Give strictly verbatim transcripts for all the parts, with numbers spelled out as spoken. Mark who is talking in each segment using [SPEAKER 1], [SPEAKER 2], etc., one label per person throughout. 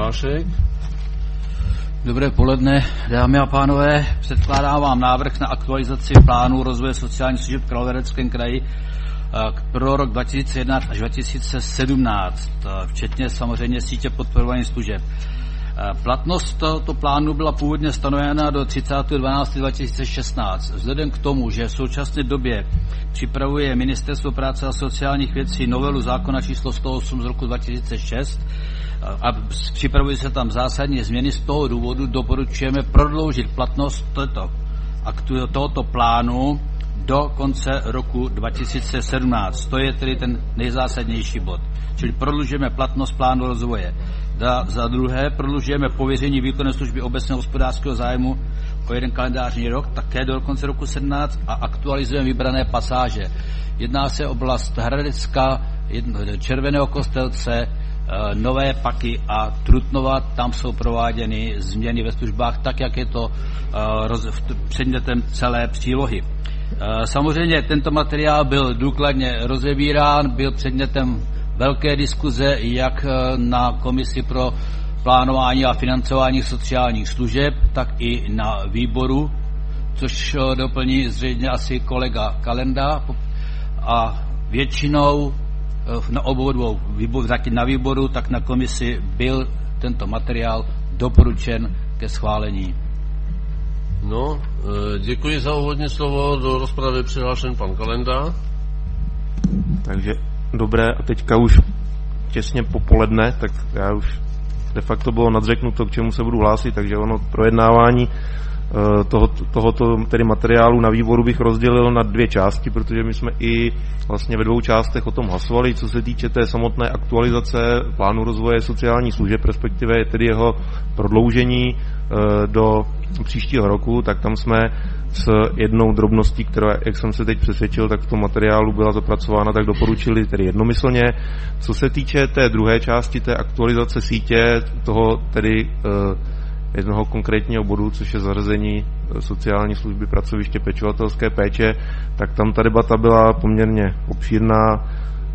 [SPEAKER 1] Mikulášek.
[SPEAKER 2] Dobré poledne, dámy a pánové. Předkládám vám návrh na aktualizaci plánu rozvoje sociálních služeb v Královéhradeckém kraji pro rok dva tisíce jedenáct až dva tisíce sedmnáct, včetně samozřejmě sítě podporovaných služeb. Platnost tohoto plánu byla původně stanovena do třicátého dvanáctého dva tisíce šestnáct. Vzhledem k tomu, že v současné době připravuje Ministerstvo práce a sociálních věcí novelu zákona číslo sto osm z roku dva tisíce šest a připravují se tam zásadní změny, z toho důvodu doporučujeme prodloužit platnost tohoto, tohoto plánu do konce roku dva tisíce sedmnáct. To je tedy ten nejzásadnější bod. Čili prodlužujeme platnost plánu rozvoje. Da, za druhé prodlužujeme pověření výkonné služby obecného hospodářského zájmu o jeden kalendářní rok, také do konce roku sedmnáct, a aktualizujeme vybrané pasáže. Jedná se o oblast Hradecka, Červeného Kostelce, Nové Paky a Trutnova. Tam jsou prováděny změny ve službách, tak jak je to předmětem celé přílohy. Samozřejmě tento materiál byl důkladně rozebírán, byl předmětem velké diskuze jak na komisi pro plánování a financování sociálních služeb, tak i na výboru, což doplní zřejmě asi kolega Kalenda, a většinou na obou dvou výborů, tak na výboru, tak na komisi byl tento materiál doporučen ke schválení.
[SPEAKER 1] No, děkuji za úvodní slovo. Do rozpravy přihlášen pan Kalenda.
[SPEAKER 3] Takže dobré, a teďka už těsně popoledne, tak já už de facto bylo nadřeknuto, k čemu se budu hlásit, takže ono projednávání toho, tohoto tedy materiálu na výboru bych rozdělil na dvě části, protože my jsme i vlastně ve dvou částech o tom hlasovali, co se týče té samotné aktualizace plánu rozvoje sociálních služeb, respektive tedy jeho prodloužení do příštího roku, tak tam jsme s jednou drobností, která, jak jsem se teď přesvědčil, tak v tom materiálu byla zapracována, tak doporučili tedy jednomyslně. Co se týče té druhé části, té aktualizace sítě, toho tedy jednoho konkrétního bodu, což je zařazení sociální služby pracoviště pečovatelské péče, tak tam ta debata byla poměrně obšírná,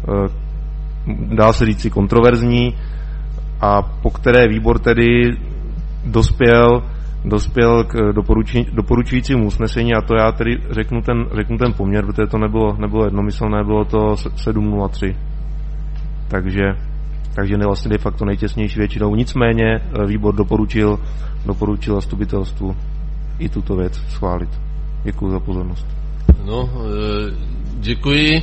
[SPEAKER 3] dá se říci kontroverzní, a po které výbor tedy dospěl, dospěl k doporučují, doporučujícímu usnesení, a to já tedy řeknu ten, řeknu ten poměr, protože to nebylo, nebylo jednomyslné, bylo to sedm nula tři. Takže takže ne vlastně de facto nejtěsnější většinou. Nicméně výbor doporučil, doporučil zastupitelstvu i tuto věc schválit. Děkuji za pozornost.
[SPEAKER 1] No, děkuji.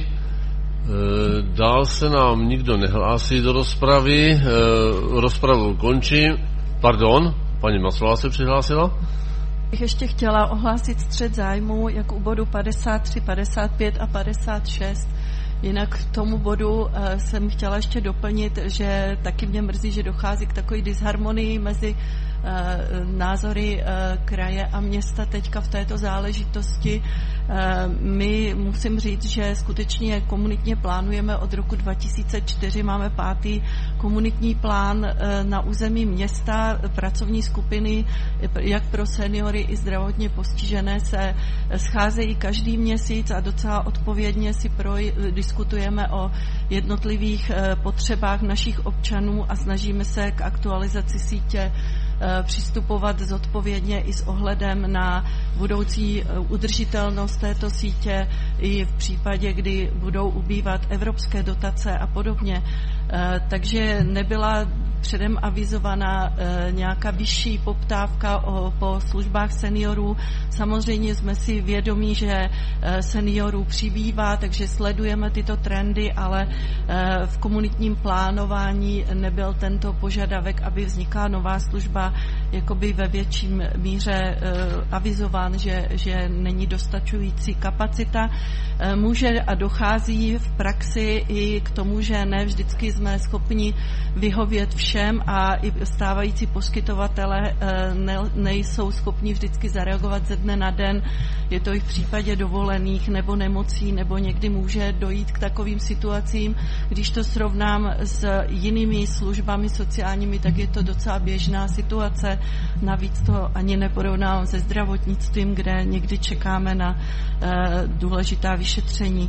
[SPEAKER 1] Dál se nám nikdo nehlásí do rozpravy. Rozpravu končím. Pardon, paní Maslová se přihlásila.
[SPEAKER 4] Bych ještě chtěla ohlásit střet zájmu, jak u bodu padesát tři, padesát pět a padesát šest. Jinak k tomu bodu uh, jsem chtěla ještě doplnit, že taky mě mrzí, že dochází k takové disharmonii mezi uh, názory uh, kraje a města teďka v této záležitosti. Uh, my musím říct, že skutečně komunitně plánujeme od roku dva tisíce čtyři, máme pátý komunitní plán uh, na území města. Pracovní skupiny, jak pro seniory i zdravotně postižené, se scházejí každý měsíc a docela odpovědně si pro diskutujeme o jednotlivých potřebách našich občanů a snažíme se k aktualizaci sítě přistupovat zodpovědně i s ohledem na budoucí udržitelnost této sítě i v případě, kdy budou ubývat evropské dotace a podobně. Takže nebyla předem avizovaná nějaká vyšší poptávka o, po službách seniorů. Samozřejmě jsme si vědomí, že seniorů přibývá, takže sledujeme tyto trendy, ale v komunitním plánování nebyl tento požadavek, aby vznikla nová služba, jakoby ve větším míře avizován, že, že není dostačující kapacita. Může a dochází v praxi i k tomu, že ne vždycky jsme schopni vyhovět všem a i stávající poskytovatele ne, nejsou schopni vždycky zareagovat ze dne na den. Je to i v případě dovolených nebo nemocí, nebo někdy může dojít k takovým situacím. Když to srovnám s jinými službami sociálními, tak je to docela běžná situace. Navíc to ani neporovnávám se zdravotnictvím, kde někdy čekáme na důležitá vyšetření.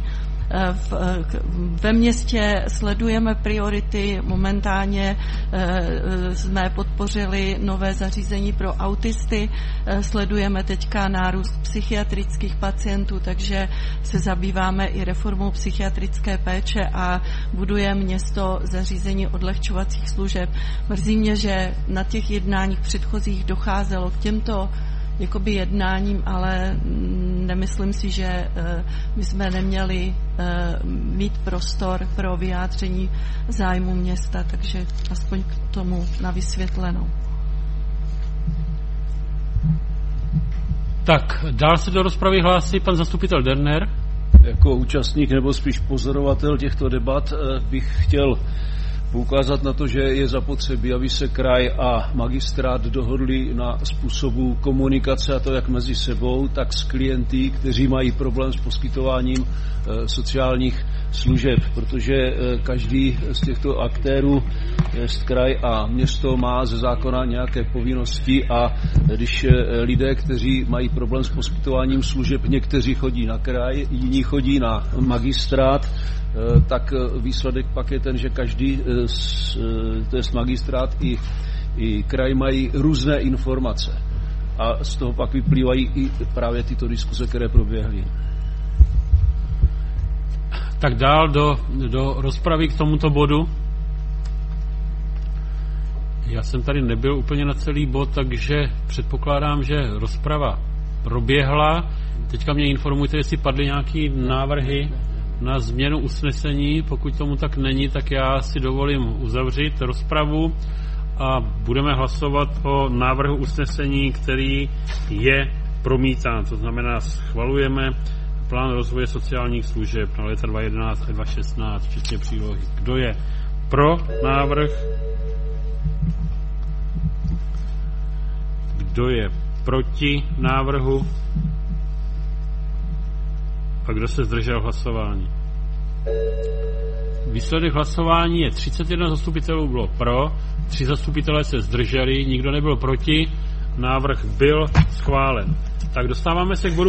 [SPEAKER 4] Ve městě sledujeme priority, momentálně jsme podpořili nové zařízení pro autisty, sledujeme teďka nárůst psychiatrických pacientů, takže se zabýváme i reformou psychiatrické péče a buduje město zařízení odlehčovacích služeb. Mrzí mě, že na těch jednáních předchozích docházelo k těmto jakoby jednáním, ale nemyslím si, že my jsme neměli mít prostor pro vyjádření zájmu města, takže aspoň k tomu na vysvětlenou.
[SPEAKER 5] Tak, dál se do rozpravy hlásí pan zastupitel Derner.
[SPEAKER 6] Jako účastník nebo spíš pozorovatel těchto debat bych chtěl poukázat na to, že je zapotřebí, aby se kraj a magistrát dohodli na způsobu komunikace, a to jak mezi sebou, tak s klienty, kteří mají problém s poskytováním e, sociálních služeb, protože e, každý z těchto aktérů, jest kraj a město, má ze zákona nějaké povinnosti a když e, lidé, kteří mají problém s poskytováním služeb, někteří chodí na kraj, jiní chodí na magistrát, tak výsledek pak je ten, že každý, to jest magistrát i, i kraj, mají různé informace. A z toho pak vyplývají i právě tyto diskuse, které proběhly.
[SPEAKER 5] Tak dál do, do rozpravy k tomuto bodu. Já jsem tady nebyl úplně na celý bod, takže předpokládám, že rozprava proběhla. Teďka mě informujte, jestli padly nějaké návrhy na změnu usnesení. Pokud tomu tak není, tak já si dovolím uzavřít rozpravu a budeme hlasovat o návrhu usnesení, který je promítán. To znamená, schvalujeme plán rozvoje sociálních služeb na léta dva tisíce jedenáct a dva tisíce šestnáct, včetně přílohy. Kdo je pro návrh? Kdo je proti návrhu? A kdo se zdržel hlasování? Výsledek hlasování je třicet jedna zastupitelů bylo pro, tři zastupitelé se zdrželi, nikdo nebyl proti, návrh byl schválen. Tak dostáváme se k bodu